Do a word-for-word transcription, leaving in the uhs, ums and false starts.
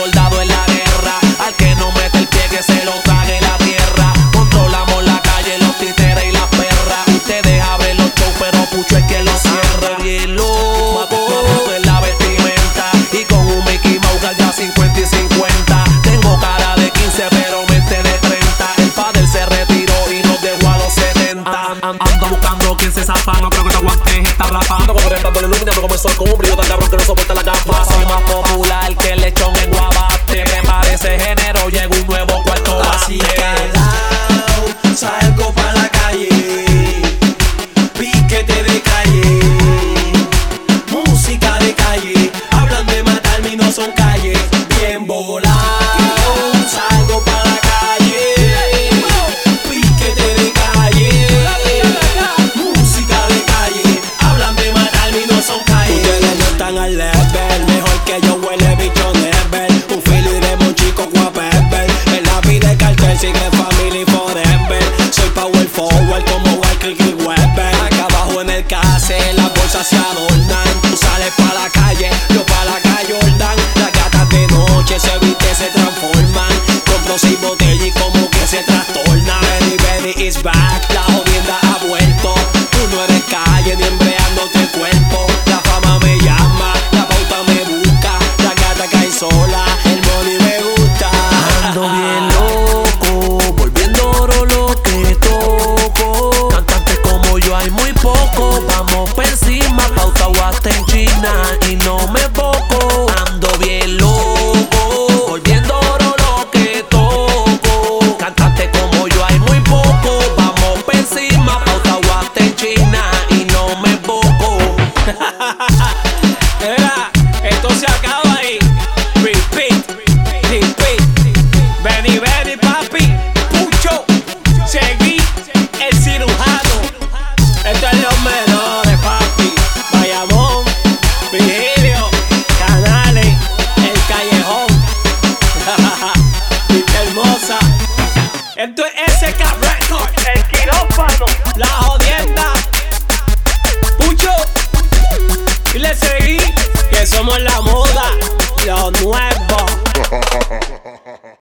soldado en la guerra. Al que no mete el pie que se lo trague la tierra. Controlamos la calle, los títeres y las perras. Ustedes abren los shows, pero Pucho es que lo cierra. Bien loco, en la vestimenta y con un Mickey Mouse ya cincuenta y cincuenta. Tengo cara de quince pero mente de treinta. El padre se retiró y nos dejó a los setenta. Ando buscando quien se zapa, no creo que te aguantes esta rapa. Ando corriendo, iluminando como el sol con un brillo tan cabrón que no soporta la capa. Soy más popular que el lechón en Guabate. Me parece género, llega un nuevo cuarto bate. Así calao, salgo pa' la calle, piquete de calle, música de calle, hablan de matarme y no son calles. Bien volado, salgo pa' la calle, piquete de calle, música de calle, hablan de matarme y no son calles. Ustedes no están al level, mejor que yo huele bicho never. Un fili de monchico guapepel, en la vida de cartel sigue family forever. Soy power forward como Walker y Weber. Acá abajo en el case las bolsas se adornan. Tú sales pa' la calle, yo pa' la calle Jordan. Las gatas de noche se visten, se transforman. Compro seis botellas y como que se trastornan. Benny Benny is back, la jodienda ha vuelto. Tú no eres calle ni embreándote el cuerpo. La fama me llama, la pauta me busca. La gata cae sola, el money me gusta. Ando bien loco, volviendo oro lo que toco. Cantantes como yo hay muy poco. Vamos pa' encima, pauta o hasta en China y no me poco. Ando bien loco, volviendo oro lo que toco. Cantantes como yo hay muy poco. Vamos pa' encima, pauta o hasta en China y no me poco. Mira, esto se acaba ahí. Repeat, repeat. Benny, Benny, papi. Pucho, seguí el cirujano. Esto es los menores, papi. Bayamón, Vigilio, Canales, El Callejón. Vista Hermosa. Esto es